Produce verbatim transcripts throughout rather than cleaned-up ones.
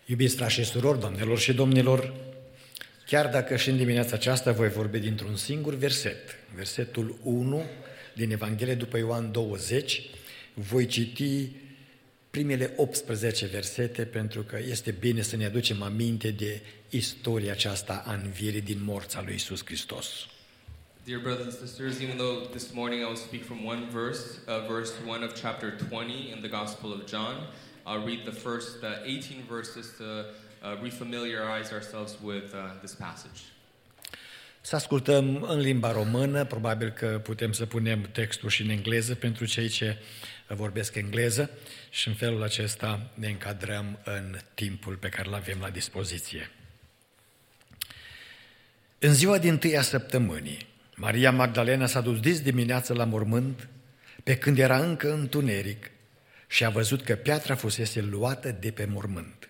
Iubiți frați și surori, doamnelor și domnilor, chiar dacă și în dimineața aceasta voi vorbi dintr-un singur verset, versetul unu din Evanghelie după Ioan douăzeci, voi citi primele optsprezece versete pentru că este bine să ne aducem aminte de istoria aceasta a învierii din morți a lui Iisus Hristos. Dear brothers and sisters, even though this morning I will speak from one verse, uh, verse one of chapter twenty in the Gospel of John, I'll read the first uh, eighteen verses to uh, refamiliarize ourselves with uh, this passage. Să ascultăm în limba română, probabil că putem să punem textul și în engleză pentru cei ce vorbesc engleză și în felul acesta ne încadrăm în timpul pe care îl avem la dispoziție. În ziua dintâi a săptămânii, Maria Magdalena s-a dus dis dimineață la mormânt, pe când era încă întuneric, și a văzut că piatra fusese luată de pe mormânt.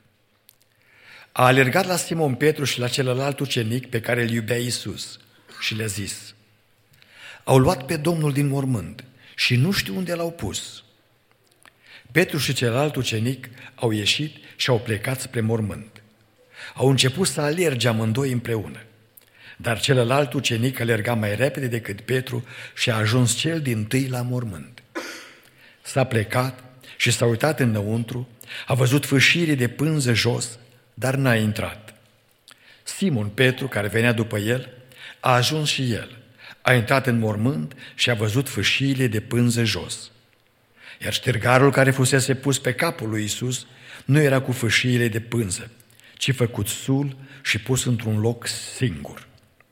A alergat la Simon Petru și la celălalt ucenic pe care îl iubea Iisus și le-a zis: au luat pe Domnul din mormânt și nu știu unde l-au pus. Petru și celălalt ucenic au ieșit și au plecat spre mormânt. Au început să alerge amândoi împreună. Dar celălalt ucenic alerga mai repede decât Petru și a ajuns cel dintâi la mormânt. S-a plecat și s-a uitat înăuntru, a văzut fâșiere de pânză jos, dar n-a intrat. Simon Petru, care venea după el, a ajuns și el, a intrat în mormânt și a văzut fâșiile de pânză jos. Iar ștergarul care fusese pus pe capul lui Iisus nu era cu fâșiile de pânză, ci făcut sul și pus într-un loc singur.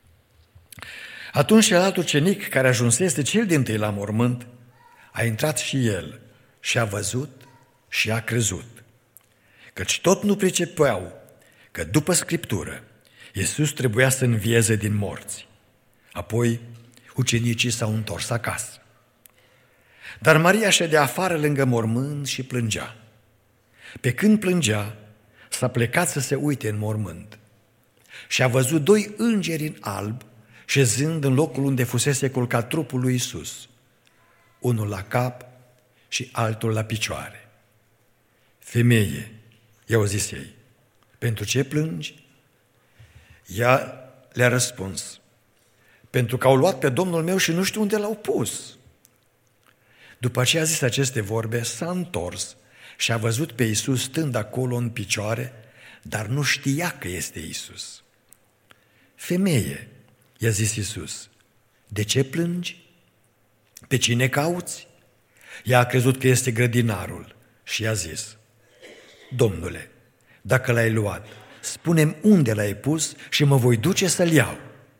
Atunci celălalt ucenic, care ajunsese cel dintâi la mormânt, a intrat și el și a văzut și a crezut. Căci tot nu pricepeau că după Scriptură Iisus trebuia să învieze din morți. Apoi ucenicii s-au întors acasă. Dar Maria ședea afară lângă mormânt și plângea. Pe când plângea, s-a plecat să se uite în mormânt și a văzut doi îngeri în alb șezând în locul unde fusese culcat trupul lui Iisus, unul la cap și altul la picioare. Femeie, i-au zis ei, pentru ce plângi? Ea le-a răspuns, pentru că au luat pe Domnul meu și nu știu unde l-au pus. După ce a zis aceste vorbe, s-a întors și a văzut pe Iisus stând acolo în picioare, dar nu știa că este Iisus. Femeie, i-a zis Iisus, de ce plângi? Pe cine cauți? Ea a crezut că este grădinarul și i-a zis, Domnule, dacă l-ai luat, spune-mi unde l-ai pus și mă voi duce să-l iau.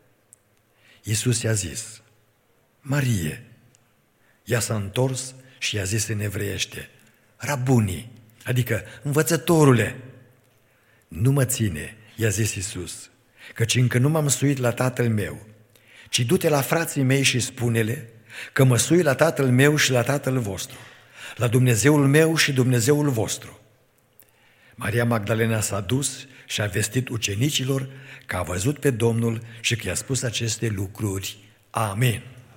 Iisus i-a zis, Marie. Ea s-a întors și i-a zis în evreiește, Rabuni, adică învățătorule. Nu mă ține, i-a zis Iisus, căci încă nu m-am suit la tatăl meu, ci du-te la frații mei și spune-le că mă sui la tatăl meu și la tatăl vostru, la Dumnezeul meu și Dumnezeul vostru. Maria Magdalena s-a dus și a vestit ucenicilor că a văzut pe Domnul și că i-a spus aceste lucruri. Amin.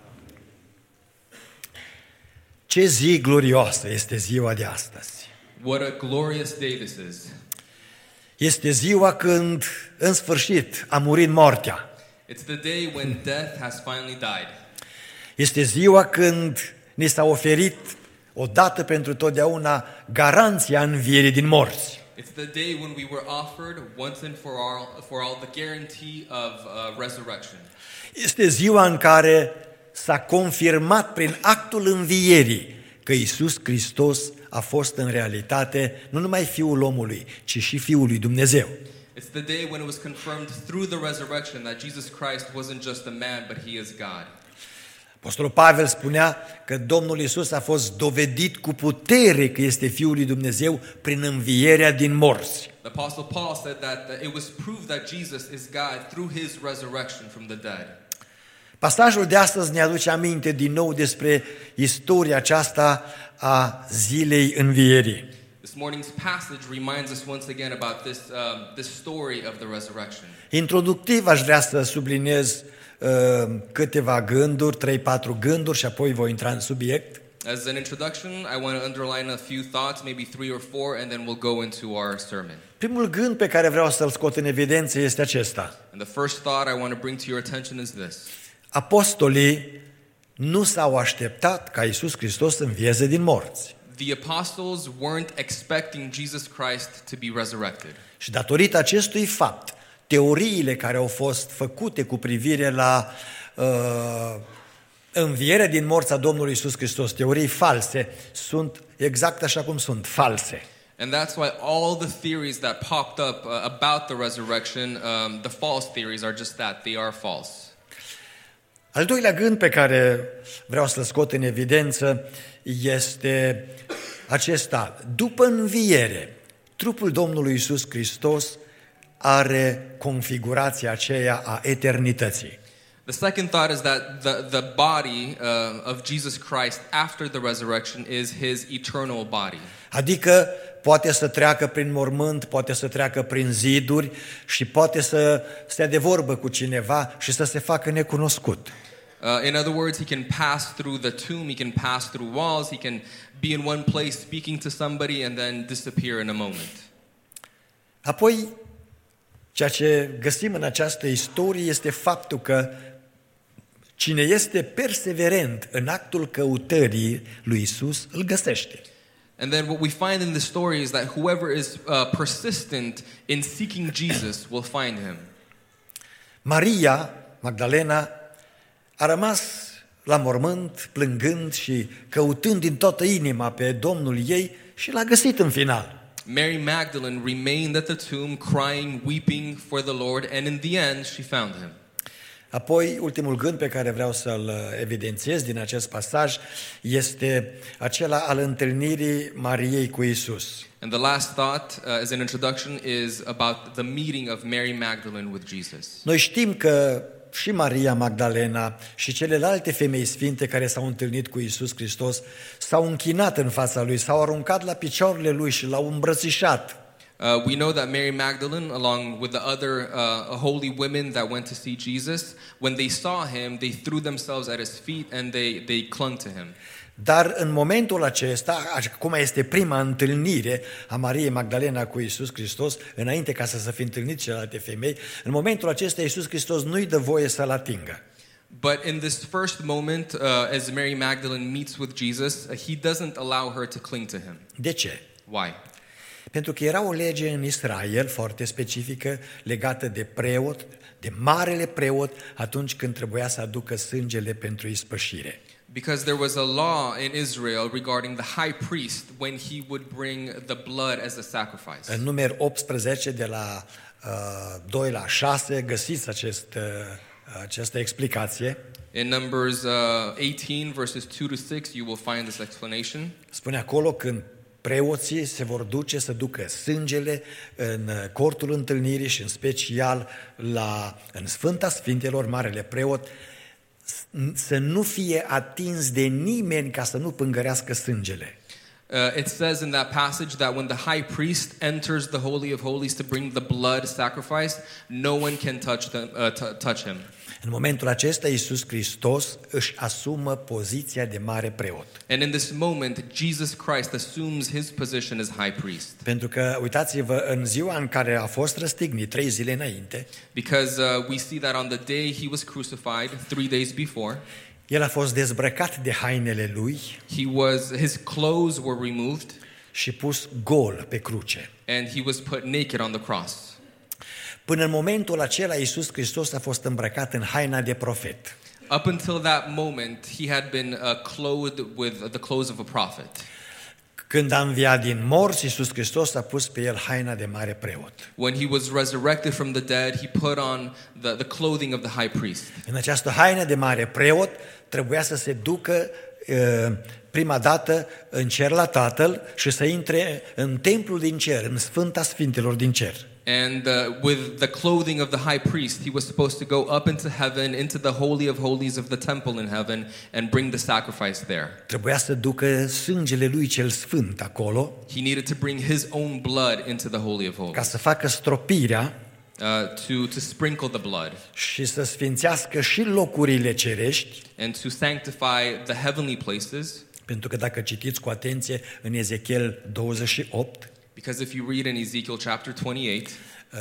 Ce zi glorioasă este ziua de astăzi! What a glorious day this is. Este ziua când, în sfârșit, a murit moartea. It's the day when death has finally died. Este ziua când ni s-a oferit odată pentru totdeauna garanția învierii din morți. It's the day when we were offered once and for all, for all the guarantee of uh, resurrection. Este ziua în care s-a confirmat prin actul învierii că Iisus Hristos a fost în realitate nu numai Fiul omului, ci și Fiul lui Dumnezeu. It's the day when it was confirmed through the resurrection that Jesus Christ wasn't just a man, but he is God. Apostolul Pavel spunea că Domnul Iisus a fost dovedit cu putere că este Fiul lui Dumnezeu prin învierea din morți. The Apostle Paul said that it was proved that Jesus is God through his resurrection from the dead. Pasajul de astăzi ne aduce aminte din nou despre istoria aceasta a zilei învierii. This morning's passage reminds us once again about this um, this story of the resurrection. Introductiv aș vrea să subliniez uh, câteva gânduri, trei patru gânduri și apoi voi intra în subiect. As an introduction, I want to underline a few thoughts, maybe three or four, and then we'll go into our sermon. Primul gând pe care vreau să-l scot în evidență este acesta. And the first thought I want to bring to your attention is this. Apostolii nu s-au așteptat ca Iisus Hristos să învieze din morți. The apostles weren't expecting Jesus Christ to be resurrected. Și datorită acestui fapt, teoriile care au fost făcute cu privire la uh, învierea din morți a Domnului Iisus Hristos, teorii false, sunt exact așa cum sunt, false. And that's why all the theories that popped up uh, about the resurrection, um, the false theories are just that, they are false. Al doilea gând pe care vreau să-l scot în evidență este acesta. După înviere, trupul Domnului Iisus Hristos are configurația aceea a eternității. The second thought is that the, the body uh, of Jesus Christ after the resurrection is his eternal body. Adică poate să treacă prin mormânt, poate să treacă prin ziduri și poate să stea de vorbă cu cineva și să se facă necunoscut. Uh, in other words, he can pass through the tomb, he can pass through walls, he can be in one place speaking to somebody and then disappear in a moment. Apoi, ceea ce găsim în această istorie este faptul că cine este perseverent în actul căutării lui Isus, îl găsește. And then what we find in the story is that whoever is uh, persistent in seeking Jesus will find him. Maria Magdalena a rămas la mormânt, plângând și căutând din toată inima pe Domnul ei și l-a găsit în final. Mary Magdalene remained at the tomb crying, weeping for the Lord, and in the end she found him. Apoi, ultimul gând pe care vreau să-l evidențiez din acest pasaj este acela al întâlnirii Mariei cu Isus. And the last thought uh, as an introduction is about the meeting of Mary Magdalene with Jesus. Noi știm că și Maria Magdalena și celelalte femei sfinte care s-au întâlnit cu Isus Hristos s-au închinat în fața lui, s-au aruncat la picioarele lui și l-au îmbrățișat. Uh, we know that Mary Magdalene, along with the other uh, holy women that went to see Jesus, when they saw him, they threw themselves at his feet and they, they clung to him. Dar în momentul acesta, cum este prima întâlnire a Mariei Magdalena cu Isus Hristos, înainte ca să se fi întâlnit celelalte femei, în momentul acesta Isus Hristos nu-i dă voie să-l atingă. But in this first moment, uh, as Mary Magdalene meets with Jesus, uh, he doesn't allow her to cling to him. De ce? Why? Pentru că era o lege în Israel foarte specifică legată de preot, de marele preot, atunci când trebuia să aducă sângele pentru ispășire. Because there was a law in Israel regarding the high priest when he would bring the blood as a sacrifice. În Numeri optsprezece, de la uh, doi la șase, găsiți acest, uh, această explicație. In Numbers uh, eighteen, verses two to six, you will find this explanation. Spune acolo când preoții se vor duce să ducă sângele în cortul întâlnirii și în special la, în Sfânta Sfintelor, marele preot, să nu fie atins de nimeni ca să nu pângărească sângele. Uh, it says in that passage that when the high priest enters the Holy of Holies to bring the blood sacrifice, no one can touch, them, uh, t- touch him. În momentul acesta, Iisus Hristos își asumă poziția de mare preot. And in this moment, Jesus Christ assumes his position as high priest. Pentru că, uitați-vă, în ziua în care a fost răstignit, trei zile înainte, Because uh, we see that on the day he was crucified, three days before, el a fost dezbrăcat de hainele lui he was, his clothes were removed, și pus gol pe cruce. and he was put naked on the cross. Până în momentul acela, Iisus Hristos a fost îmbrăcat în haina de profet. Up until that moment, he had been uh, clothed with the clothes of a prophet. Când a înviat din morți, Iisus Hristos a pus pe el haina de mare preot. When he was resurrected from the dead, he put on the, the clothing of the high priest. În această haină de mare preot trebuia să se ducă uh, prima dată în cer la Tatăl și să intre în templul din cer, în Sfânta Sfintelor din cer. And uh, with the clothing of the high priest, he was supposed to go up into heaven, into the Holy of Holies of the temple in heaven, and bring the sacrifice there. Trebuia să ducă sângele lui cel sfânt acolo, He needed to bring his own blood into the Holy of ca Holies, să facă stropirea uh, to, to sprinkle the blood, și să sfințească și locurile cerești, and to sanctify the heavenly places, Pentru că dacă citiți cu atenție în Ezechiel douăzeci și opt, Because if you read in Ezekiel chapter twenty-eight, uh,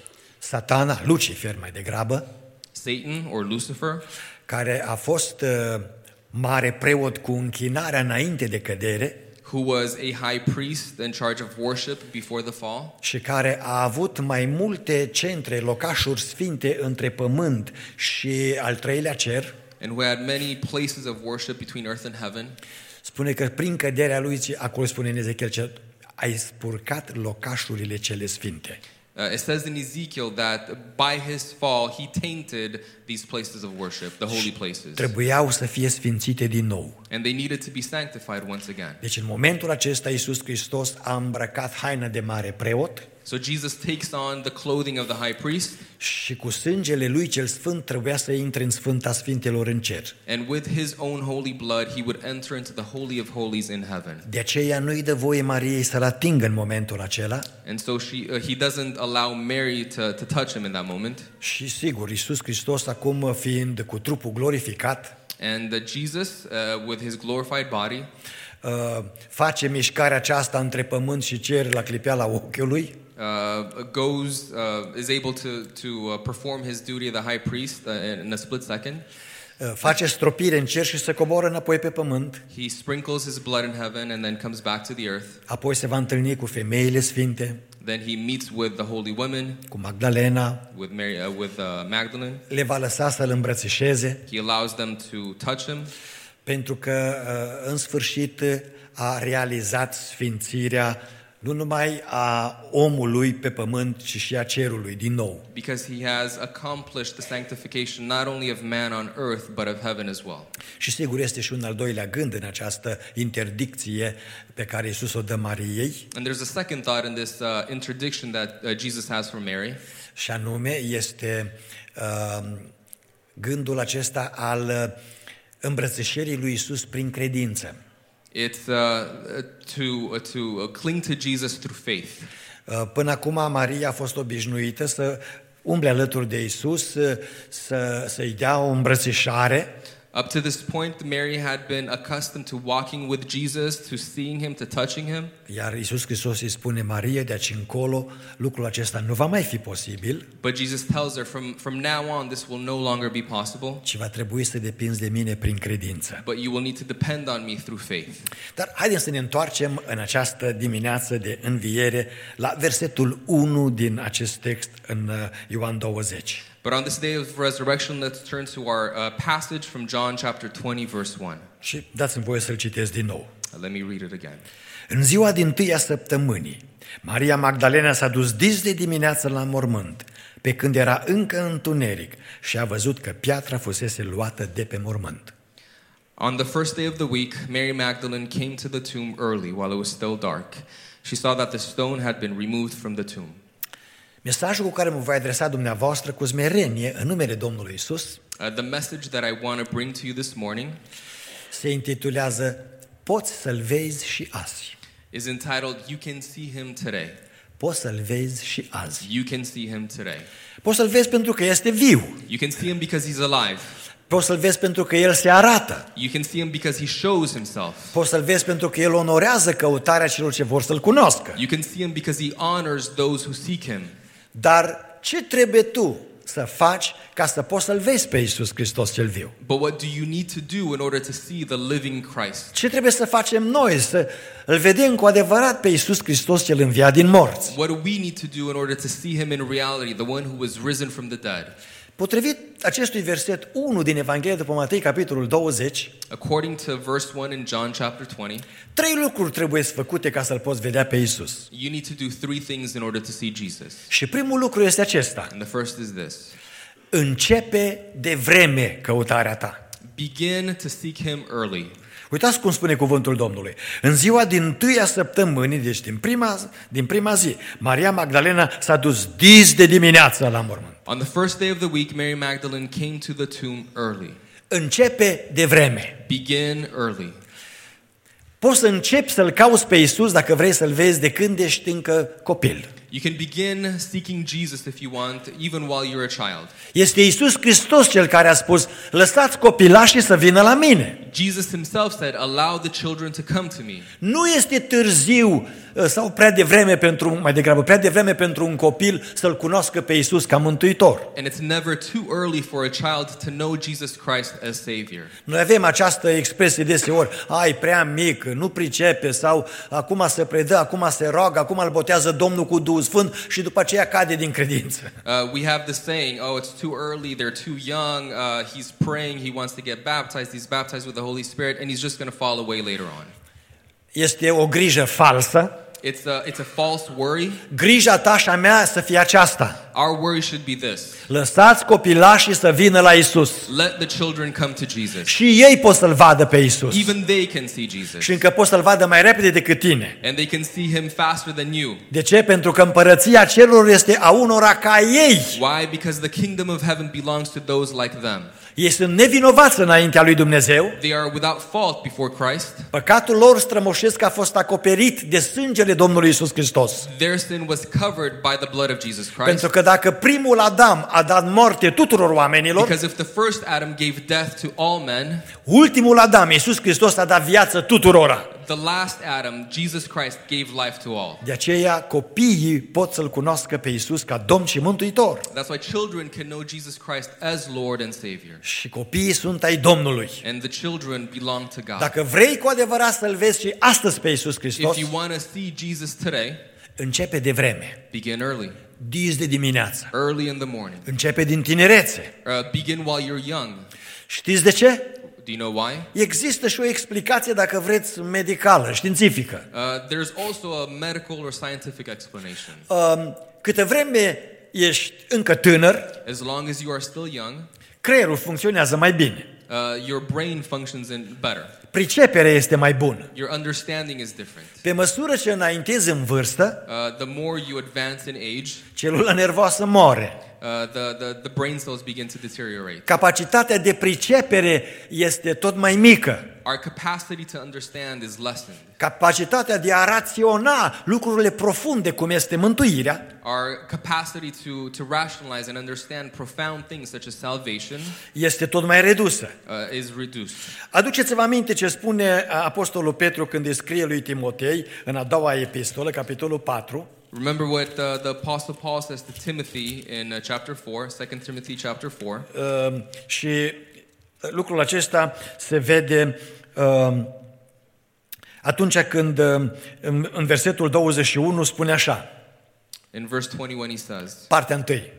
Satana, Lucifer mai degrabă, Satan or Lucifer, care a fost uh, mare preot cu închinarea înainte de cădere who was a high priest in charge of worship before the fall, și care a avut mai multe centre, locașuri sfinte între pământ și al treilea cer, and who had many places of worship between earth and heaven, spune că prin căderea lui, acolo spune în Ezechiel, că ai spurcat locașurile cele sfinte. Uh, it says in Ezekiel that by his fall he tainted these places of worship, the holy places. Trebuiau să fie sfințite din nou. And they needed to be sanctified once again. Deci în momentul acesta Iisus Hristos a îmbrăcat haina de mare preot So Jesus takes on the clothing of the high priest, și cu sângele lui cel sfânt trebuia să intre în Sfânta Sfintelor în cer. and with his own holy blood he would enter into the holy of holies in heaven. De aceea nu-i dă voie Mariei să-l atingă în momentul acela And so she, uh, he doesn't allow Mary to, to touch him in that moment. și sigur, Iisus Hristos acum fiind cu trupul glorificat, And uh, Jesus, uh, with his glorified body, uh, face mișcarea aceasta între pământ și cer la clipeala ochiului. uh, goes, uh, is able to, to uh, perform his duty of the high priest uh, in a split second. Uh, face stropire în cer și se coboră înapoi pe pământ. He sprinkles his blood in heaven and then comes back to the earth. Apoi se va întâlni cu femeile sfinte, Then he meets with the holy women, cu Magdalena, with Mary, uh, with uh, Magdalene. le va lăsa să-l îmbrățișeze, He allows them to touch him pentru că uh, în sfârșit a realizat sfințirea nu numai a omului pe pământ, ci și a cerului din nou. because he has accomplished the sanctification not only of man on earth but of heaven as well. Și sigur este și un al doilea gând în această interdicție pe care Iisus o dă Mariei, And there's a second thought in this uh, interdiction that uh, Jesus has for Mary, și anume este uh, gândul acesta al uh, îmbrățișării lui Iisus prin credință. It's uh, to, uh, to uh, cling to Jesus through faith. Uh, Până acum Maria a fost obișnuită să umble alături de Iisus, să, să, să-i dea o îmbrățișare, Up to this point, Mary had been accustomed to walking with Jesus, to seeing him, to touching him. iar Iisus Hristos îi spune Marie, de aici încolo lucrul acesta nu va mai fi posibil, But Jesus tells her, from, from now on, this will no longer be possible, ci va trebui să depinzi de mine prin credință. but you will need to depend on me through faith. Dar haideți să ne întoarcem în această dimineață de înviere la versetul unu din acest text în Ioan douăzeci. But on this day of resurrection, let's turn to our uh, passage from John chapter twenty, verse one. Și dați-mi voie să-l citesc din nou. Uh, Let me read it again. În ziua dintâia săptămânii, Maria Magdalena s-a dus dis de dimineață la mormânt, pe când era încă întuneric, și a văzut că piatra fusese luată de pe mormânt. On the first day of the week, Mary Magdalene came to the tomb early while it was still dark. She saw that the stone had been removed from the tomb. Mesajul cu care mă voi adresa dumneavoastră cu smerenie în numele Domnului Isus Uh, the message that I want to bring to you this morning se intitulează Poți să-l vezi și azi. is entitled, You Can See Him Today. Poți să-l vezi și azi. You can see Him today. Poți să-l vezi pentru că este viu. You can see Him because He's alive. Poți să-l vezi pentru că el se arată. You can see Him because He shows Himself. Poți să-l vezi pentru că el onorează căutarea celor ce vor să-l cunoască. You can see Him because He honors those who seek Him. Dar ce trebuie tu să faci ca să poți să-l vezi pe Iisus Hristos cel viu? But what do you need to do in order to see the living Christ? Ce trebuie să facem noi să îl vedem cu adevărat pe Iisus Hristos cel înviat din morți? What do we need to do in order to see Him in reality, the one who was risen from the dead? Potrivit acestui verset unu din Evanghelia după Matei, capitolul douăzeci, According to verse one in John chapter twenty, trei lucruri trebuie făcute ca să-l poți vedea pe Iisus. you need to do three things in order to see Jesus. Și primul lucru este acesta. And the first is this. Începe de vreme căutarea ta. Begin to seek Him early. Uitați cum spune cuvântul Domnului. În ziua din tâia săptămânii, deci din prima, din prima zi, Maria Magdalena s-a dus dis de dimineață la mormânt. On the first day of the week, Mary Magdalene came to the tomb early. Începe de vreme. Begin early. Poți să începi să-L cauți pe Iisus dacă vrei să-L vezi de când ești încă copil. You can begin seeking Jesus if you want, even while you're a child. Este Iisus Hristos cel care a spus, lăsați copilașii să vină la mine. Jesus himself said, allow the children to come to me. Nu este târziu sau prea devreme pentru, mai degrabă, prea devreme pentru un copil să-L cunoască pe Iisus ca mântuitor. And it's never too early for a child to know Jesus Christ as Savior. Noi avem această expresie deseori, ai, prea mic, nu pricepe, sau acum se predă, acum se roagă, acum îl botează Domnul cu Duhul Sfânt și după aceea cade din credință. Uh, we have this saying, oh, it's too early, they're too young, uh, he's praying, he wants to get baptized, he's baptized with the Holy Spirit, and he's just going to fall away later on. Este o grijă falsă. It's a, it's a false worry. Grija ta și a mea să fie aceasta. Our worry should be this. Lăsați copilașii să vină la Isus. Let the children come to Jesus. Și ei pot să-L vadă pe Isus. Even they can see Jesus. Și încă pot să-L vadă mai repede decât tine. And they can see him faster than you. De ce? Pentru că împărăția cerurilor este a unora ca ei. Why? Because the kingdom of heaven belongs to those like them. Ei sunt nevinovați înaintea lui Dumnezeu. They are without fault before Christ. Păcatul lor strămoșesc a fost acoperit de sângele Domnului Isus Hristos. Their sin was covered by the blood of Jesus Christ. Pentru că dacă primul Adam a dat moarte tuturor oamenilor, Because if the first Adam gave death to all men, ultimul Adam, Isus Hristos, a dat viață tuturora. the last Adam, Jesus Christ, gave life to all. De aceea copiii pot să-L cunoască pe Isus ca Domn și Mântuitor. That's why children can know Jesus Christ as Lord and Savior. Și copiii sunt ai Domnului. And the children belong to God. Dacă vrei cu adevărat să-L vezi și astăzi pe Isus Hristos, If you want to see Jesus today, începe de vreme, begin early. dis de dimineață, Early in the morning. începe din tinerețe. Uh, begin while you're young. Știți de ce? Do you know why? Există și o explicație, dacă vreți, medicală, științifică. Uh, there's also a medical or scientific explanation. Um, câtă vreme ești încă tânăr, As long as you are still young, creierul funcționează mai bine. uh, your brain functions in better. Priceperea este mai bună. Your understanding is different. Pe măsură ce înaintezi în vârstă, Uh, the more you advance in age, celula nervoasă moare. uh, the, the, the brain cells begin to deteriorate. Capacitatea de pricepere este tot mai mică. Our capacity to understand is lessened. Capacitatea de a raționa lucrurile profunde, cum este mântuirea, Our capacity to, to rationalize and understand profound things such as salvation este tot mai redusă. uh, is reduced. Aduceți-vă aminte ce spune Apostolul Petru când îi scrie lui Timotei în a doua epistolă, capitolul patru. Remember what uh, the Apostle Paul says to Timothy in uh, chapter four, Second Timothy chapter four. Uh, și lucrul acesta se vede uh, atunci când uh, în, în versetul douăzeci și unu spune așa, In verse twenty-one he says, partea întâi,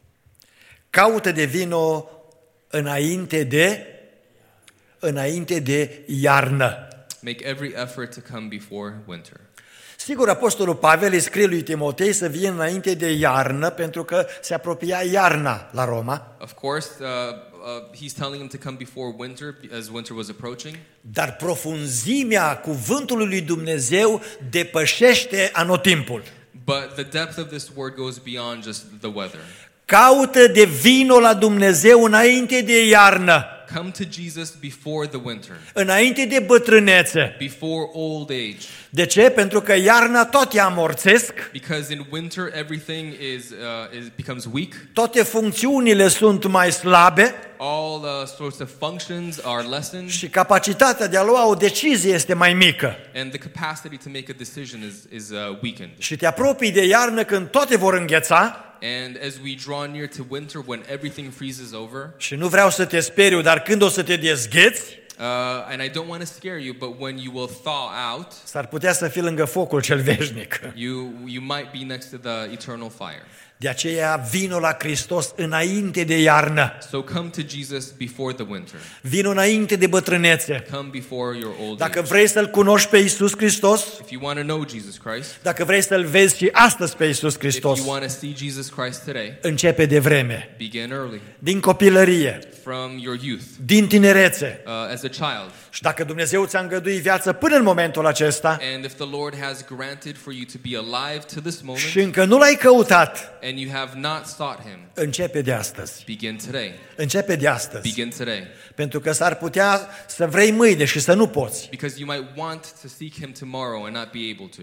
caută de vino înainte de înainte de iarnă. make every effort to come before winter. Sigur, Apostolul Pavel îi scrie lui Timotei să vină înainte de iarnă, pentru că se apropia iarna la Roma, Of course, uh, uh, he's telling him to come before winter as winter was approaching. dar profunzimea cuvântului lui Dumnezeu depășește anotimpul. But the depth of this word goes beyond just the weather. Caută de vino la Dumnezeu înainte de iarnă, Come to Jesus before the winter, înainte de bătrânețe. before old age. De ce? Pentru că iarna toate amorțesc, Because in winter everything is, uh, is becomes weak. toate funcțiunile sunt mai slabe All uh, sorts of functions are lessened, și capacitatea de a lua o decizie este mai mică. and the capacity to make a decision is, is uh, weakened. Și te apropii de iarnă când toate vor îngheța. And as we draw near to winter, when everything freezes over, Și nu vreau să te speriu, dar când o să te dezgheți, uh, and I don't want to scare you, but when you will thaw out, s-ar putea să fii lângă focul cel veșnic. you you might be next to the eternal fire. De aceea vino la Hristos înainte de iarnă. So come to Jesus before the winter. Vino înainte de bătrânețe. Come before your old Dacă age. vrei să-L cunoști pe Iisus Hristos, If you want to know Jesus Christ, dacă vrei să-L vezi și astăzi pe Iisus if Hristos, you want to see Jesus Christ today, începe de vreme, begin early, din copilărie, from your youth, din tinerețe. uh, as a child. Și dacă Dumnezeu ți-a îngăduit viață până în momentul acesta And if the Lord has granted for you to be alive to this moment, și încă nu L-ai căutat, and you have not sought Him, începe de astăzi. begin today. Începe de astăzi. Begin today. Pentru că s-ar putea să vrei mâine și să nu poți. Because you might want to seek Him tomorrow and not be able to.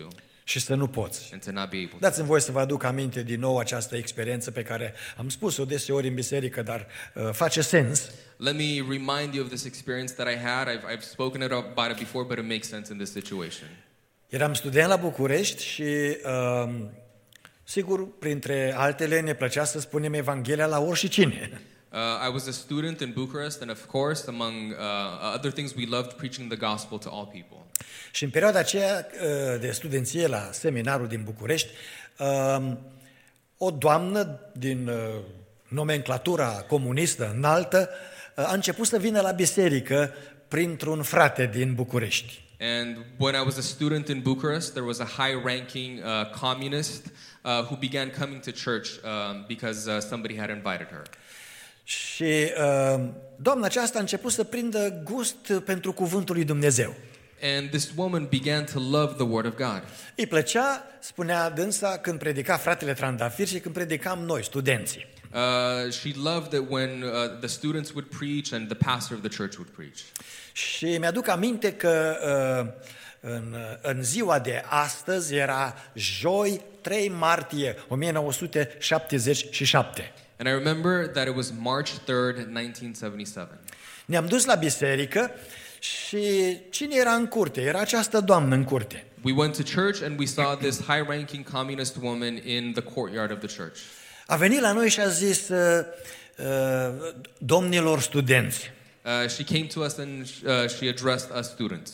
și să nu poți. and to not be able to. Dați-mi voie să vă aduc aminte din nou această experiență pe care am spus-o deseori în biserică, dar uh, face sens. Let me remind you of this experience that I had. I've, I've spoken about it before, but it makes sense in this situation. Eram student la București și, uh, sigur, printre altele, ne plăcea să spunem Evanghelia la oricine. Uh, I was a student in Bucharest, and of course, among uh, other things, we loved preaching the gospel to all people. Și în perioada aceea uh, de studenție la seminarul din București, uh, o doamnă din uh, nomenclatura comunistă înaltă uh, a început să vină la biserică printr-un frate din București. And when I was a student in Bucharest, there was a high-ranking uh, communist uh, who began coming to church um, because uh, somebody had invited her. Și uh, doamna aceasta a început să prindă gust pentru cuvântul lui Dumnezeu. And this woman began to love the Word of God. Îi plăcea, spunea dânsa, când predica fratele Trandafir și când predicam noi, studenții. Uh, she loved it when uh, the students would preach and the pastor of the church would preach. Și mi-aduc aminte că uh, în, în ziua de astăzi era joi, trei martie o mie nouă sute șaptezeci și șapte. And I remember that it was March third, nineteen seventy-seven. Ne-am dus la biserică și cine era în curte? Era această doamnă în curte. We went to church and we saw this high-ranking communist woman in the courtyard of the church. A venit la noi și a zis, uh, uh, domnilor studenți, Uh, she came to us and uh, she addressed us students.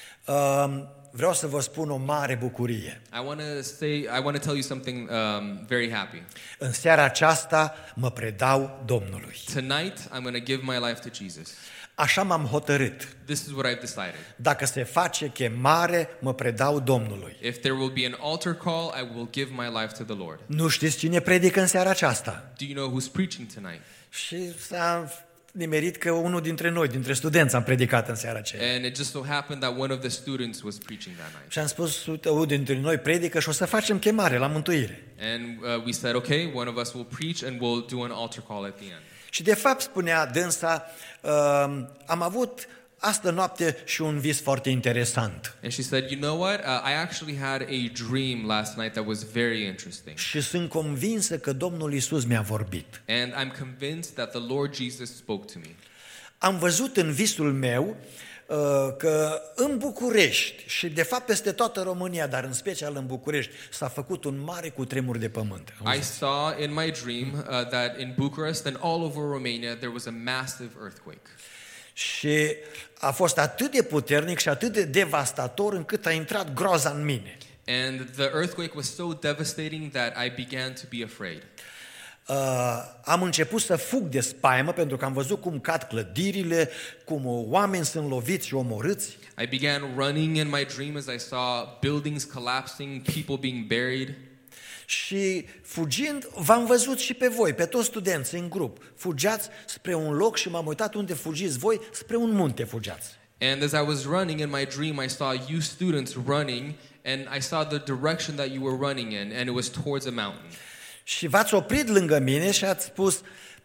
uh, vreau să vă spun o mare bucurie. I want to say, I want to tell you something um, very happy. În seara aceasta mă predau Domnului. Tonight, I'm going to give my life to Jesus. Așa m-am hotărât. This is what I've decided. Dacă se face chemare, mă predau Domnului. If there will be an altar call, I will give my life to the Lord. Nu știți cine predică în seara aceasta? Do you know who's preaching tonight? Și s-a nimerit că unul dintre noi, dintre studenți, am predicat în seara aceea. And it just so happened that one of the students was preaching that night. Și am spus, uite, unul dintre noi predică și o să facem chemare la mântuire. And uh, we said, okay, one of us will preach and we'll do an altar call at the end. Și de fapt, spunea dânsa, uh, am avut astă noapte și un vis foarte interesant. And she said, you know what? Uh, I actually had a dream last night that was very interesting. Și sunt convinsă că Domnul Iisus mi-a vorbit. And I'm convinced that the Lord Jesus spoke to me. Am văzut în visul meu uh, că în București și de fapt peste toată România, dar în special în București, s-a făcut un mare cutremur de pământ. I saw in my dream uh, that in Bucharest and all over Romania there was a massive earthquake. Și a fost atât de puternic și atât de devastator încât a intrat groaza în mine. And the earthquake was so devastating that I began to be afraid. Uh, am început să fug de spaimă pentru că am văzut cum cad clădirile, cum oameni sunt loviți și omorâți. I began running in my dream as I saw buildings collapsing, people being buried. Și fugind, v-am văzut și pe voi, pe toți studenții în grup. Fugeați spre un loc și m-am uitat unde fugiți voi, spre un munte fugeați. And as I was running in my dream, I saw you students running, and I saw the direction that you were running in, and it was towards a mountain. Și v-ați oprit lângă mine și ați spus,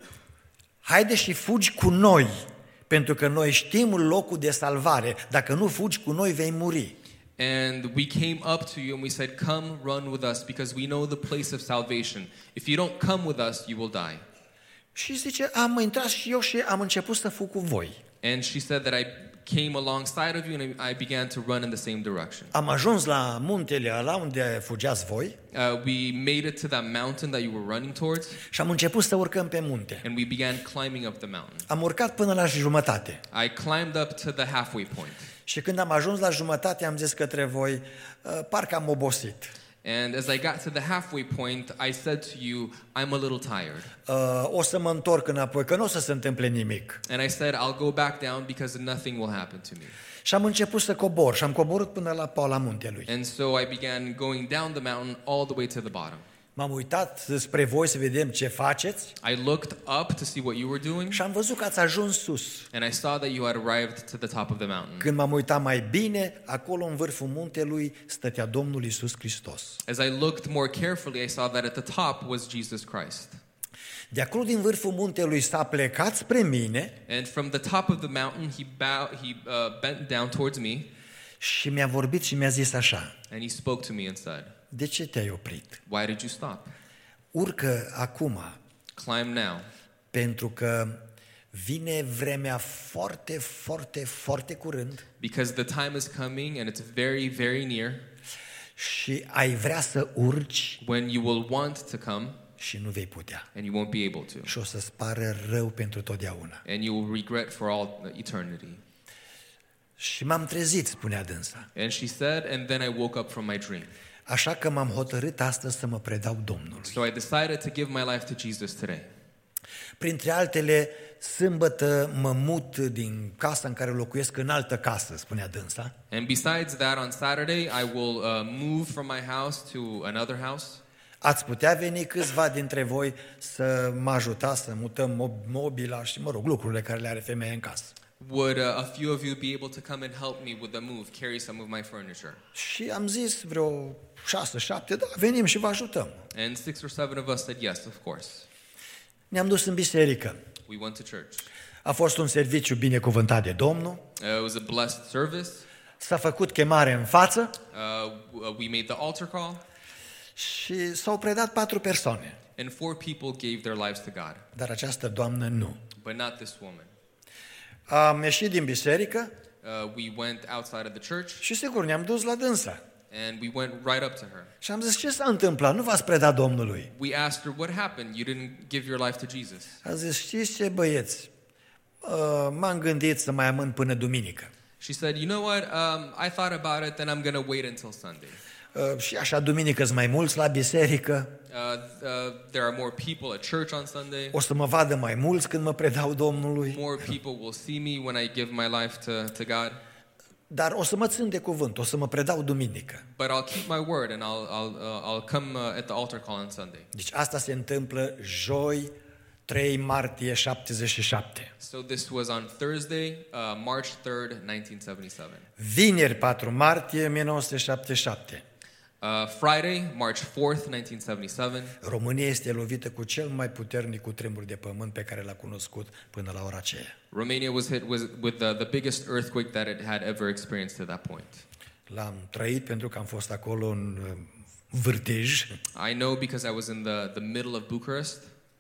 haide și fugi cu noi, pentru că noi știm locul de salvare. Dacă nu fugi cu noi, vei muri. And we came up to you and we said, come run with us because we know the place of salvation. If you don't come with us, you will die. Și zice, am intrat și eu și am început să fug cu voi. And she said that I came alongside of you and I began to run in the same direction. Am ajuns la muntele ăla unde fugeați voi. Uh, we made it to that mountain that you were running towards. Și am început să urcăm pe munte. And we began climbing up the mountain. Am urcat până la jumătate. I climbed up to the halfway point. Și când am ajuns la jumătate, am zis către voi, parcă am obosit. And as I got to the halfway point, I said to you, I'm a little tired. Uh, o să mă întorc înapoi, că nu o să se întâmple nimic. And I said, I'll go back down because nothing will happen to me. Și am început să cobor și am coborât până la paula muntelui. And so I began going down the mountain all the way to the bottom. M-am uitat spre voi să vedem ce faceți. I looked up to see what you were doing. Și am văzut că ați ajuns sus. And I saw that you had arrived to the top of the mountain. Când m-am uitat mai bine, acolo în vârful muntelui stătea Domnul Iisus Hristos. As I looked more carefully, I saw that at the top was Jesus Christ. De acolo din vârful muntelui s-a plecat spre mine. And from the top of the mountain, he bowed, he uh, bent down towards me. Și mi-a vorbit și mi-a zis așa: And he spoke to me and said, de ce te-ai oprit? why did you stop? Urcă acum, Climb now, pentru că vine vremea foarte, foarte, foarte curând because the time is coming and it's very, very near și ai vrea să urci when you will want to come și nu vei putea. and you won't be able to. Și o să-ți pară rău pentru totdeauna. And you will regret for all eternity. Și m-am trezit, spunea dânsa. And she said, and then I woke up from my dream. Așa că m-am hotărât astăzi să mă predau Domnului. So I decided to give my life to Jesus today. Printre altele, sâmbătă mă mut din casa în care locuiesc în altă casă, spunea dânsa. And besides that, on Saturday, I will uh, move from my house to another house. Ați putea veni câțiva dintre voi să mă ajutați să mutăm mobila și, mă rog, lucrurile care le are femeia în casă. Would uh, a few of you be able to come and help me with the move, carry some of my furniture? Și am zis vreo șase, șapte, da, venim și vă ajutăm. And six or seven of us said yes, of course. Ne-am dus în biserică. We went to church. A fost un serviciu binecuvântat de Domnul. Uh, it was a blessed service. S-a făcut chemare în față Uh, we made the altar call, și s-au predat patru persoane. and four people gave their lives to God, Dar această doamnă nu. but not this woman. Am ieșit din biserică Uh, we went outside of the church, și sigur ne-am dus la dânsa. and we went right up to her. Și am zis, ce s-a întâmplat? Nu v-ați predat Domnului? We asked her, what happened? You didn't give your life to Jesus. A zis, știți ce, băieți? Uh, m-am gândit să mai amân până duminică. She said, you know what? Um, I thought about it, then I'm going to wait until Sunday. Uh, și așa, duminică sunt mai mulți la biserică, Uh, uh, there are more people at church on Sunday. o să mă vadă mai mulți când mă predau Domnului, More people will see me when I give my life to, to God. dar o să mă țin de cuvânt, o să mă predau duminică. But I'll keep my word and I'll, I'll, uh, I'll come uh, at the altar call on Sunday. Deci asta se întâmplă joi, trei martie șaptezeci și șapte. So this was on Thursday, uh, March third, nineteen seventy-seven. Vineri, patru martie o mie nouă sute șaptezeci și șapte. Uh, Friday, March fourth, nineteen seventy-seven. România este lovită cu cel mai puternic cutremur de pământ pe care l-a cunoscut până la ora aceea. Romania was hit was with the, the biggest earthquake that it had ever experienced at that point. L-am trăit pentru că am fost acolo în uh, vârtej. I know because I was in the, the middle of Bucharest.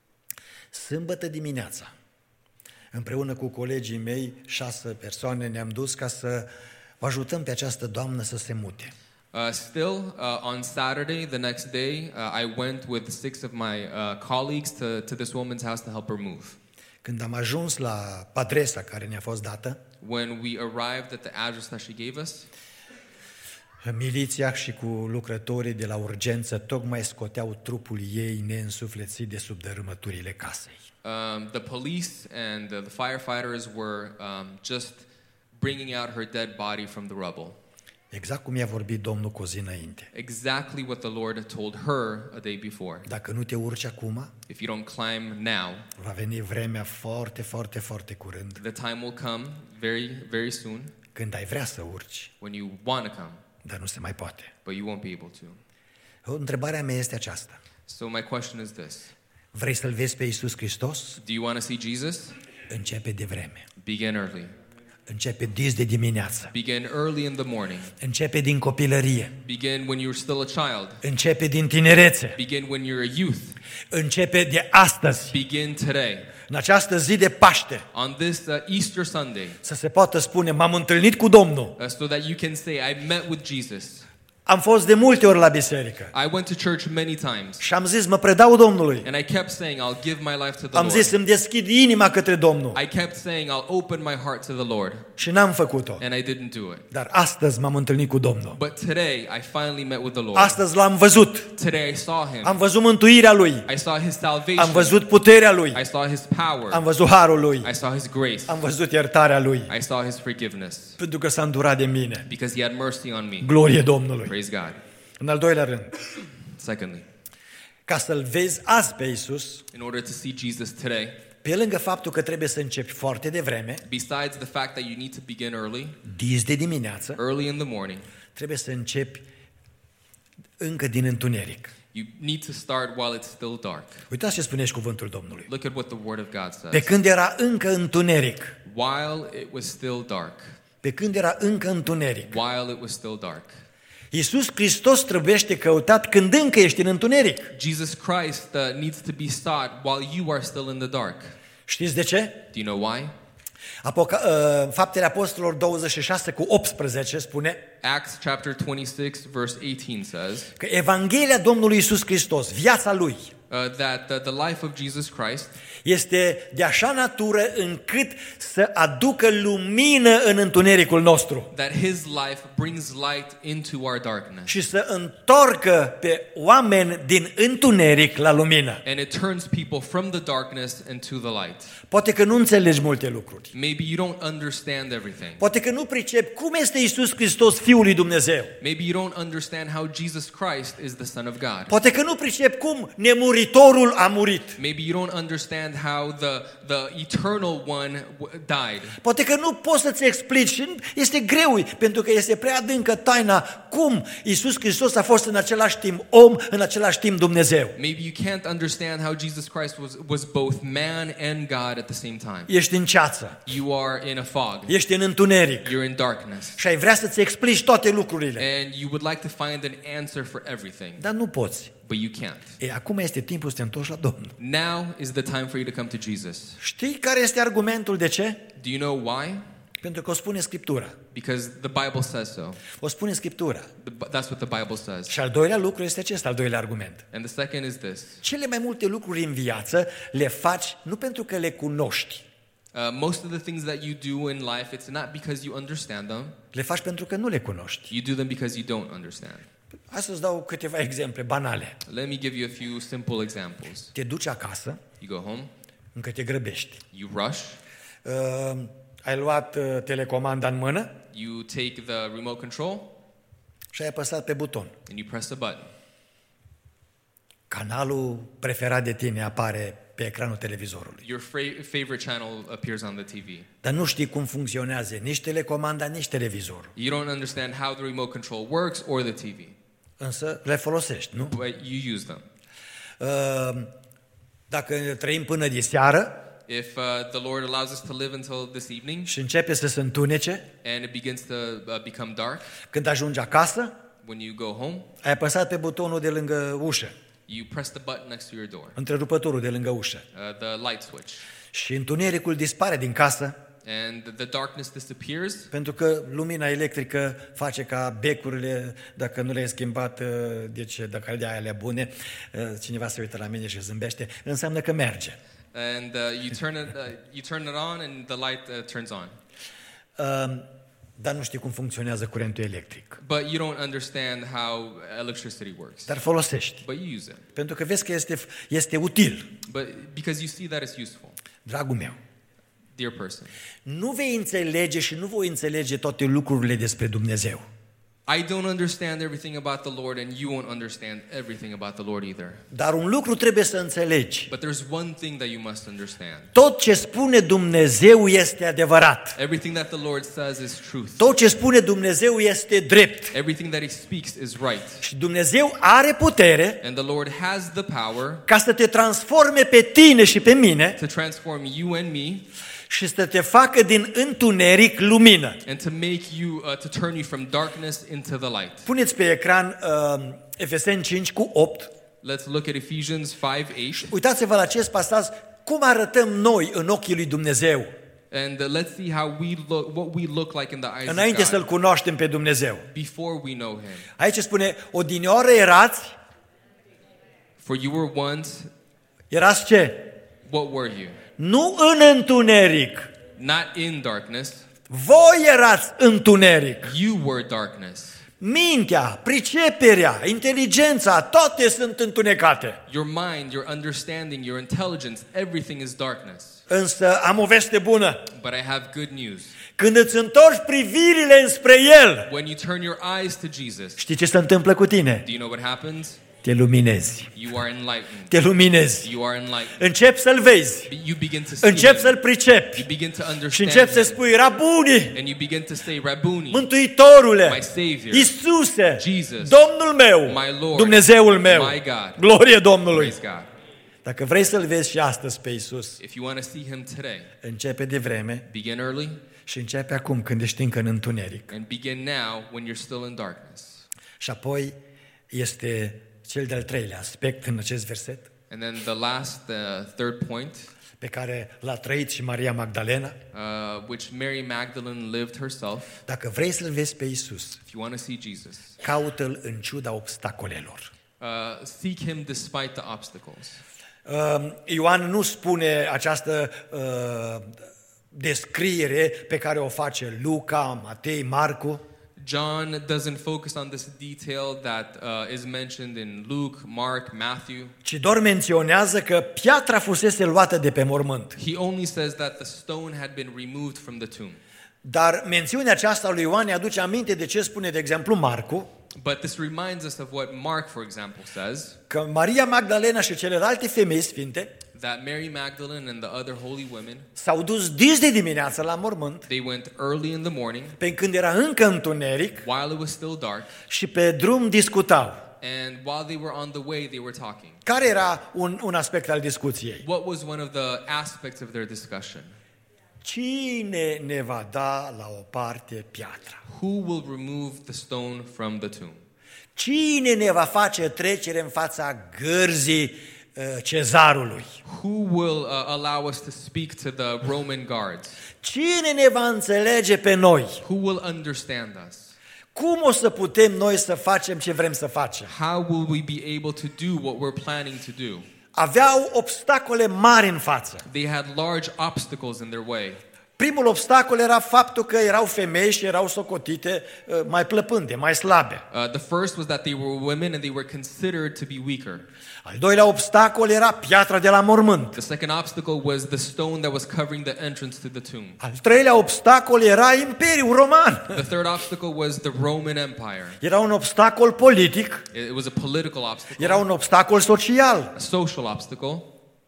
Sâmbătă dimineața, împreună cu colegii mei, șase persoane, ne-am dus ca să vă ajutăm pe această doamnă să se mute. Uh, still, uh, on Saturday, the next day, uh, I went with six of my uh, colleagues to, to this woman's house to help her move. Când am ajuns la adresa care ne-a fost dată, When we arrived at the address that she gave us, miliția și cu lucrătorii de la urgență tocmai scoteau trupul ei neînsuflețit de sub dărâmăturile casei. um, the police and the, the firefighters were um, just bringing out her dead body from the rubble. Exact cum i-a vorbit Domnul cu o zi înainte. Exactly what the Lord told her a day before. Dacă nu te urci acum, If you don't climb now, va veni vremea foarte, foarte, foarte curând, the time will come very, very soon când ai vrea să urci, when you want to come, dar nu se mai poate. but you won't be able to. Întrebarea mea este aceasta. So my question is this. Vrei să-L vezi pe Iisus Hristos? Do you want to see Jesus? Începe de vreme. Begin early. Începe dis de dimineață. Begin early in the morning. Începe din copilărie. Begin when you're still a child. Începe din tinerețe. Begin when you're a youth. Începe de astăzi, Begin today. în această zi de Paște, On this uh, Easter Sunday, să se poată spune, m-am întâlnit cu Domnul. uh, so that you can say, I met with Jesus. Am fost de multe ori la biserică I went to church many times. și am zis, mă predau Domnului. And I kept saying, I'll give my life to the Am zis, Lord. îmi deschid inima către Domnul. I kept saying, I'll open my heart to the Lord. Și n-am făcut-o. And I didn't do it. Dar astăzi m-am întâlnit cu Domnul. But today, I finally met with the Lord. Astăzi l-am văzut. Today, I saw Him. Am văzut mântuirea Lui. I saw His salvation. Am văzut puterea Lui. I saw His power. Am văzut harul Lui. I saw His grace. Am văzut iertarea Lui. I saw His forgiveness. Pentru că s-a îndurat de mine. Because He had mercy on me. Glorie Domnului. Praise God. În al doilea rând, Secondly, ca să-L vezi azi pe Iisus, in order to see Jesus today, pe lângă faptul că trebuie să începi foarte devreme, besides the fact that you need to begin early, dis de dimineață, early in the morning, trebuie să începi încă din întuneric. you need to start while it's still dark. Uitați ce spune și cuvântul Domnului. Look at what the Word of God Pe says. când era încă întuneric, While it was still dark, pe când era încă întuneric. while it was still dark. Iisus Hristos trebuiește căutat când încă ești în întuneric. Jesus Christ uh, needs to be sought while you are still in the dark. Știți de ce? Do you know why? Apoca- uh, Faptele Apostolilor douăzeci și șase cu optsprezece spune Acts chapter twenty-six verse eighteen says că Evanghelia Domnului Iisus Hristos, viața Lui, uh, that uh, the life of Jesus Christ este de așa natură încât să aducă lumină în întunericul nostru that his life brings light into our darkness. și să întorcă pe oameni din întuneric la lumină. And it turns people from the darkness into the light. Poate că nu înțelegi multe lucruri. Maybe you don't understand everything. Poate că nu pricepi cum este Iisus Hristos Fiul lui Dumnezeu. Maybe you don't understand how Jesus Christ is the Son of God. Poate că nu pricepi cum nemuritorul a murit. Maybe you don't understand how the, the eternal one w- died. Poate că nu poți să-ți explici și este greu pentru că este prea adâncă taina cum Iisus Hristos a fost în același timp om, în același timp Dumnezeu. Maybe you can't understand how Jesus Christ was, was both man and God at the same time. Ești în ceață, You are in a fog. ești în întuneric You're in darkness. și ai vrea să-ți explici toate lucrurile, And you would like to find an answer for everything, dar nu poți. but you can't. E, acum este timpul să te întorci la Domnul. Now is the time for you to come to Jesus. Știi care este argumentul de ce? Do you know why? Pentru că o spune Scriptura. Because the Bible says so. O spune Scriptura. The, that's what the Bible says. Și al doilea lucru este acesta, al doilea argument. And the second is this. Cele mai multe lucruri în viață le faci nu pentru că le cunoști, Uh, most of the things that you do in life, it's not because you understand them. le faci pentru că nu le cunoști. You do them because you don't understand. Hai să-ți dau câteva exemple banale. Let me give you a few simple examples. Te duci acasă, You go home, încă te grăbești. you rush, Uh, ai luat uh, telecomanda în mână you take the remote control, și ai apăsat pe buton. and you press a button. Canalul preferat de tine apare pe ecranul televizorului. Your fra- favorite channel appears on the T V. Dar nu știi cum funcționează nici telecomanda, nici televizorul. You don't understand how the remote control works or the T V, Însă le folosești, nu? but you use them. Uh, Dacă trăim până de seară If uh, the Lord allows us to live until this evening și începe să se întunece, and it begins to uh, become dark, când ajungi acasă, when you go home, ai apăsat pe butonul de lângă ușă, you press the button next to your door, întrerupătorul de lângă ușă. uh, the light switch, Și întunericul dispare din casă and the darkness disappears pentru că lumina electrică face ca becurile, dacă nu le-ai schimbat, uh, deci dacă de alea bune, uh, cineva se uită la mine și zâmbește, înseamnă că merge. and uh, you turn it uh, you turn it on and the light uh, turns on. Uh, Dar nu știi cum funcționează curentul electric. But you don't understand how electricity works. Dar folosești, But you use it. pentru că vezi că este, este util. But because you see that it's useful. Dragul meu, Dear person, nu vei înțelege și nu voi înțelege toate lucrurile despre Dumnezeu. I don't understand everything about the Lord and you won't understand everything about the Lord either. Dar un lucru trebuie să înțelegi. But there's one thing that you must understand. Tot ce spune Dumnezeu este adevărat. Everything that the Lord says is truth. Tot ce spune Dumnezeu este drept. Everything that he speaks is right. Și Dumnezeu are putere And the Lord has the power ca să te transforme pe tine și pe mine to transform you and me și să te facă din întuneric lumină. and to make you uh, to turn you from darkness into the light. Puneți pe ecran uh, Efeseni cinci cu opt. Let's look at Ephesians five eight. Uitați-vă la acest pasaj, cum arătăm noi în ochii lui Dumnezeu, And uh, let's see how we look, what we look like in the eyes înainte of să-L God cunoaștem pe Dumnezeu. before we know Him. Aici spune, odinioară erați, For you were once, erați ce? what were you? Nu în întuneric. Not in darkness. Voi erați întuneric. You were darkness. Mintea, priceperea, inteligența, toate sunt întunecate. Your mind, your understanding, your intelligence, everything is darkness. Însă am o veste bună. But I have good news. Când îți întorci privirile înspre El, When you turn your eyes to Jesus, știi ce se întâmplă cu tine? do you know what happens? Te luminezi. You are enlightened. Te luminezi. You are enlightened. Începi să-L vezi. You begin to see Începi him. să-L pricepi. You begin to Și understand începi să him. spui, Rabuni, And you begin to say, Rabboni, Mântuitorule, my Savior, Iisuse, Jesus, Domnul meu, my Lord, Dumnezeul meu. my God. Glorie Domnului. Praise God. Dacă vrei să-L vezi și astăzi pe Iisus, If you want to see him today, începe de vreme begin early și începe acum când ești încă în întuneric. and begin now when you're still in darkness. Și apoi este cel de-al treilea aspect în acest verset, And then the last, the third point, pe care l-a trăit și Maria Magdalena. uh, which Mary Magdalene lived herself. Dacă vrei să-L vezi pe Iisus, If you want to see Jesus, caută-L în ciuda obstacolelor. uh, seek him despite the obstacles. Uh, Ioan nu spune această uh, descriere pe care o face Luca, Matei, Marcu, John doesn't focus on this detail that uh, is mentioned in Luke, Mark, Matthew. ci doar menționează că piatra fusese luată de pe mormânt. He only says that the stone had been removed from the tomb. Dar mențiunea aceasta lui Ioan ne aduce aminte de ce spune, de exemplu, Marcu, But this reminds us of what Mark, for example, says, că Maria Magdalena și celelalte femei sfinte that Mary Magdalene and the other holy women, s-au dus dis de dimineață la mormânt, they went early in the morning pe când era încă întuneric, while it was still dark, și pe drum discutau. and while they were on the way, they were talking. Care era un, un aspect al discuției? What was one of the aspects of their discussion? Cine ne va da la o parte piatra? Who will remove the stone from the tomb? Cine ne va face trecere în fața gârzii uh, cezarului? Who will uh, allow us to speak to the Roman guards? Cine ne va înțelege pe noi? Who will understand us? Cum o să putem noi să facem ce vrem să facem? How will we be able to do what we're planning to do? Aveau obstacole mari în față. They had large obstacles in their way. Primul obstacol era faptul că erau femei și erau socotite uh, mai plăpânde, mai slabe. Uh, the first was that they were women and they were considered to be weaker. Al doilea obstacol era piatra de la mormânt. The second obstacle was the stone that was covering the entrance to the tomb. Al treilea obstacol era Imperiul Roman. The third obstacle was the Roman Empire. Era un obstacol politic, It was a political obstacle, era un obstacol social. a social obstacle.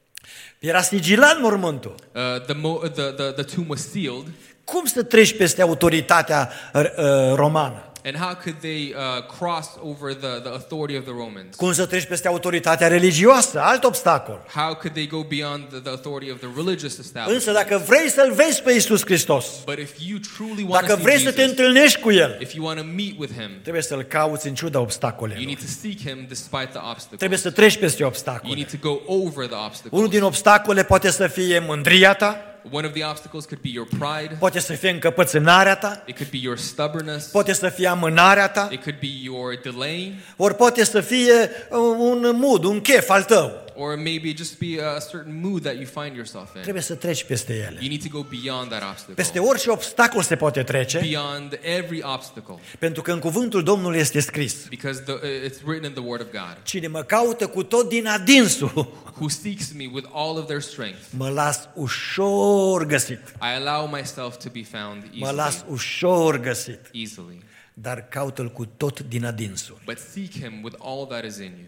Era sigilat mormântul. Uh, the, mo- the, the, the tomb was sealed. Cum să treci peste autoritatea uh, romană? And how could they uh, cross over the, the authority of the Romans? Cum să treci peste autoritatea religioasă? Alt obstacol. How could they go beyond the, the authority of the religious establishment? Însă dacă vrei să-L vezi pe Iisus Hristos, But if you truly want to dacă see vrei să te Jesus, întâlnești cu El, if you want to meet with him, trebuie să-L cauți în ciuda you obstacolelor. need to seek him despite the obstacles. Trebuie să treci peste You obstacole. need to go over the obstacles. Unul din obstacole poate să fie mândria ta, One of the obstacles could be your pride. poate să fie încăpățânarea ta, It could be your stubbornness. poate să fie amânarea ta, It could be your delay. ori poate să fie uh, un mood, un chef al tău. Or maybe just be a certain mood that you find yourself in. Trebuie să treci peste ele. You need to go beyond that Peste obstacle. orice obstacol se poate trece, Beyond every obstacle. pentru că în cuvântul Domnului este scris: Because the, it's written in the Word of God. cine mă caută cu tot din adinsul, Who seeks me with all of their strength. mă las ușor găsit. I allow myself to be found Mă las easily. ușor găsit. Easily. Dar caută-L cu tot din adinsul. But seek him with all that is in you.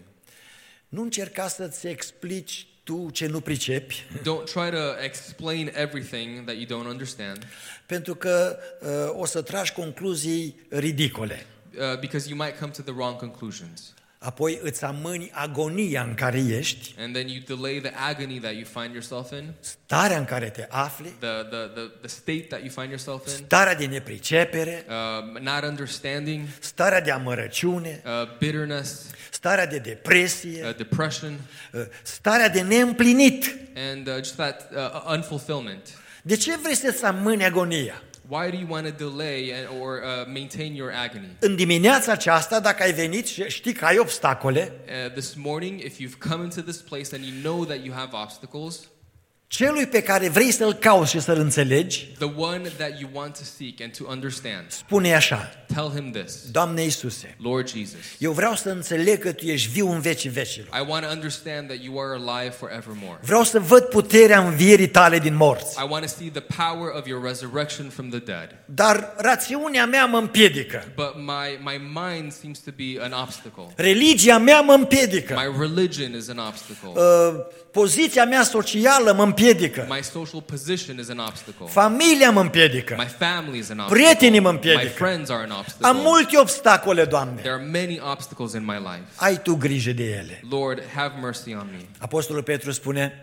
Nu încerca să-ți explici tu ce nu pricepi, Don't try to explain everything that you don't understand, pentru că uh, o să tragi concluzii ridicole. uh, because you might come to the wrong conclusions. Apoi îți amâni agonia în care ești, And then you delay the agony that you find yourself in, starea în care te afli, the, the, the, the state that you find yourself in, starea de nepricepere, uh, not understanding, starea de amărăciune, uh, bitterness, starea de depresie, uh, depression, uh, starea de neîmplinit. and uh, just that uh, unfulfillment. De ce vrei să-ți amâni agonia? Why do you want to delay and, or uh, maintain your agony? În dimineața aceasta, dacă ai venit și știi că ai obstacole, Uh, this morning, if you've come into this place and you know that you have obstacles, celui pe care vrei să-L cauți și să-L înțelegi, the one that you want to seek and to understand, spune așa: tell him this. Doamne Iisuse, Lord Jesus, eu vreau să înțeleg că Tu ești viu în vecii vecilor. I want to understand that you are alive forevermore. Vreau să văd puterea învierii Tale din morți. I want to see the power of your resurrection from the dead. Dar rațiunea mea mă împiedică. But my, my mind seems to be an obstacle. Religia mea mă împiedică. My religion is an obstacle. Uh, poziția mea socială mă împiedică. împiedică. My social position is an obstacle. Familia mă împiedică. My family is an obstacle. Prietenii mă My împiedică. friends are an obstacle. Am multe obstacole, Doamne. There are many obstacles in my life. Ai Tu grijă de ele. Lord, have mercy on me. Apostolul Petru spune,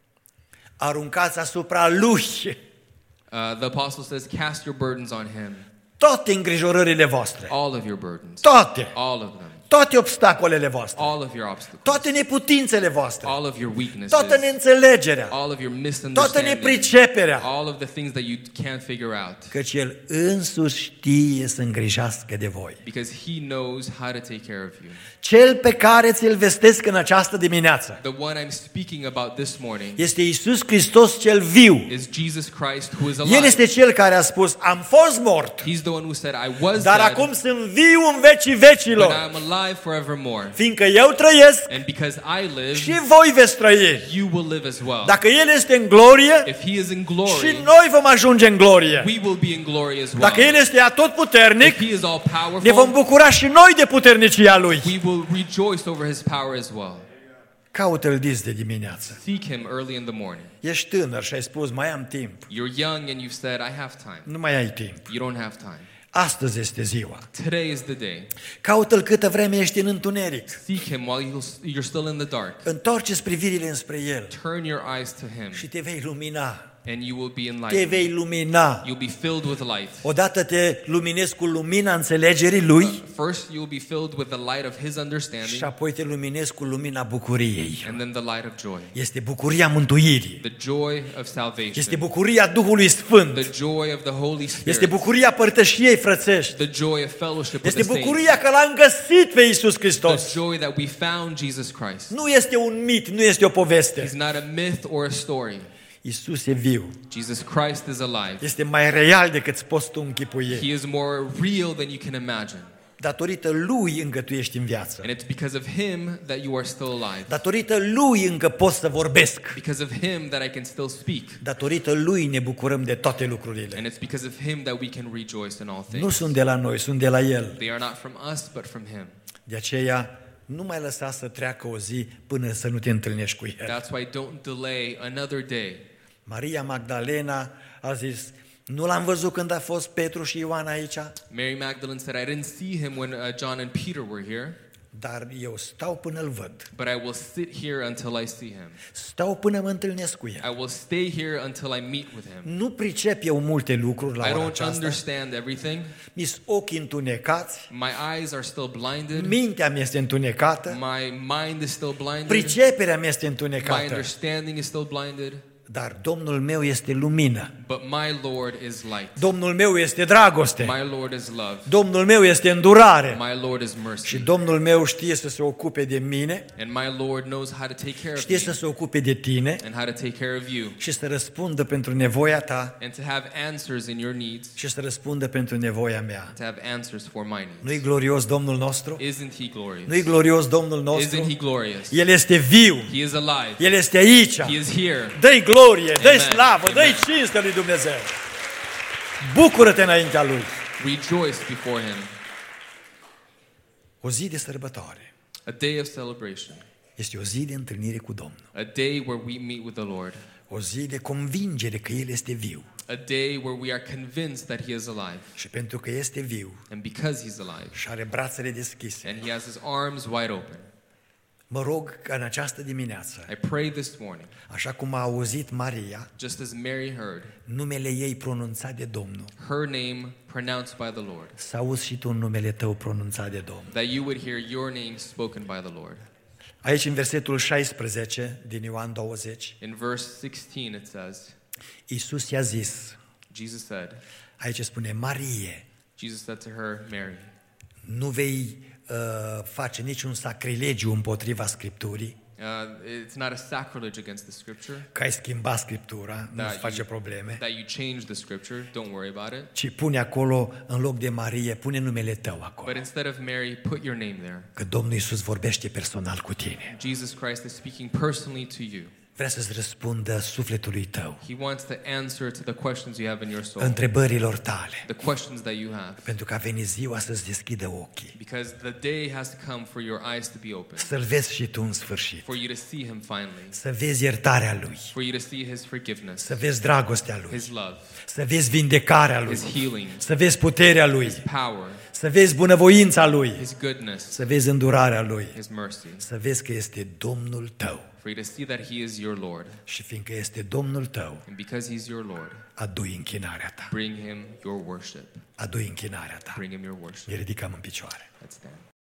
aruncați asupra Lui Uh, the apostle says, cast your burdens on him. toate îngrijorările voastre. All of your burdens. Toate. All of them. Toate obstacolele voastre. All of your obstacles. Toate neputințele voastre. All of your weaknesses. Toată neînțelegerea. All of your Toată misunderstanding. nepriceperea. All of the things that you can't figure out. Căci El însuși știe să îngrijească de voi. Because he knows how to take care of you. Cel pe care ți-l vestesc în această dimineață The one I'm speaking about this morning este Iisus Hristos cel viu. is Jesus Christ, who is El alive. este Cel care a spus, am fost mort, He's the one who said, I was dar dead, acum sunt viu în vecii but vecilor. I'm alive forevermore. Fiindcă eu trăiesc And because I live, și voi veți trăi. you will live as well. Dacă El este în glorie, If he is in și glory, noi vom ajunge în glorie. we will be in glory as well. Dacă El este atotputernic, If he is all ne vom powerful, bucura și noi de puternicia Lui. we will rejoice over his power as well. Caută-L dis de dimineață. Seek him early in the morning. Ești tânăr și ai spus, mai am timp. You're young and you've said, I have time. Nu mai ai timp. You don't have time. Astăzi este ziua. Today is the day. Caută-L câtă vreme ești în întuneric. Seek him while you'll- you're still in the dark. Întoarce-ți privirile înspre El Turn your eyes to him, și te vei lumina. and you will be Te enlightened. vei lumina. You'll be filled with light. Odată te luminezi cu lumina înțelegerii Lui First, you'll be filled with the light of his și understanding, apoi te luminezi cu lumina bucuriei. and then the light of joy. Este bucuria mântuirii. The joy of Este salvation. bucuria Duhului Sfânt. The joy of the Holy Este Spirit. bucuria părtășiei frățești. The joy of fellowship with Este the saints. bucuria că L-am găsit pe Iisus The Hristos. joy that we found Jesus Christ. Nu este un mit, nu este o poveste. He's not a myth or a story. Iisus e viu. Jesus Christ is alive. Este mai real decât îți poți tu închipui. He is more real than you can imagine. Datorită Lui încă tu ești în viață. And it's because of him that you are still alive. Datorită Lui încă pot să vorbesc. Because of him that I can still speak. Datorită Lui ne bucurăm de toate lucrurile. And it's because of him that we can rejoice in all Nu things. sunt de la noi, sunt de la El. They are not from us, but from him. De aceea nu mai lăsa să treacă o zi până să nu te întâlnești cu El. That's why don't delay another day. Maria Magdalena a zis, nu l-am văzut când a fost Petru și Ioan aici, Mary Magdalene said, I didn't see him when uh, John and Peter were here, dar eu stau până îl văd. but I will sit here until I see him. Stau până mă întâlnesc cu I El. will stay here until I meet with him. Nu pricep eu multe lucruri la I ora don't aceasta. understand everything. Mi-s ochii întunecați, My eyes are still blinded. mintea mi este întunecată, My mind is still blinded. priceperea mi este My întunecată, understanding is still blinded. dar Domnul meu este lumină. But my Lord is light. Domnul meu este dragoste. My Lord is love. Domnul meu este îndurare. My Lord is Și mercy. Domnul meu știe să se ocupe de mine, And my Lord knows how to take care of știe me să se ocupe de tine and how to take care of you și să răspundă pentru nevoia ta and to have answers in your needs, și să răspundă pentru nevoia mea. to have answers for my Nu-i needs. glorios Domnul nostru? Isn't he glorious? Nu-i glorios Domnul Isn't nostru? he glorious? El este viu, He is alive. El este aici. He is here. Dă-i glorie, dă-i Amen. slavă, dă-i Amen. cinste lui Dumnezeu. Bucură-te înaintea Lui. Rejoice before him. O zi de sărbătoare A day of celebration. este o zi de întâlnire cu Domnul. A day where we meet with the Lord. O zi de convingere că El este viu. A day where we are convinced that he is alive. Și pentru că este viu And because he's alive, și are brațele deschise, and he has his arms wide open, mă rog ca în această dimineață, I pray this morning, așa cum a auzit Maria, just as Mary heard, numele ei pronunțat de Domnul, her name pronounced by the Lord, să auzi și tu numele tău pronunțat de Domnul. that you would hear your name spoken by the Lord. Aici în versetul șaisprezece din Ioan douăzeci, In verse sixteen it says, Iisus i-a zis, Jesus said, aici spune, Marie, Jesus said to her, Mary, nu vei uh, face niciun sacrilegiu împotriva Scripturii, uh, it's not a sacrilege against the scripture, că ai schimbat Scriptura, nu Da, îți face you- probleme, that you change the scripture, don't worry about it. ci pune acolo, în loc de Marie, pune numele tău acolo. But instead of Mary, put your name there. Că Domnul Iisus vorbește personal cu tine. Jesus Christ is speaking personally to you. vrea să-ți răspundă sufletului tău, He wants to answer to the questions you have in your soul, întrebărilor tale, the questions that you have. pentru că a venit ziua să-ți deschidă ochii, Because the day has to come for your eyes to be open, să-L vezi și tu în sfârșit, for you to see Him finally, să vezi iertarea Lui, for you to see His forgiveness, să vezi dragostea Lui, His love, să vezi vindecarea Lui, His healing, să vezi puterea Lui, His power, să vezi bunăvoința Lui, His goodness, să vezi îndurarea Lui, His mercy, să vezi că este Domnul tău. for you to see that He is your Lord. Și fiindcă este Domnul tău, And because He's your Lord, adu-i închinarea ta, bring Him your worship. adu-i închinarea ta. Bring Him your worship. Ne ridicăm în picioare. Let's stand.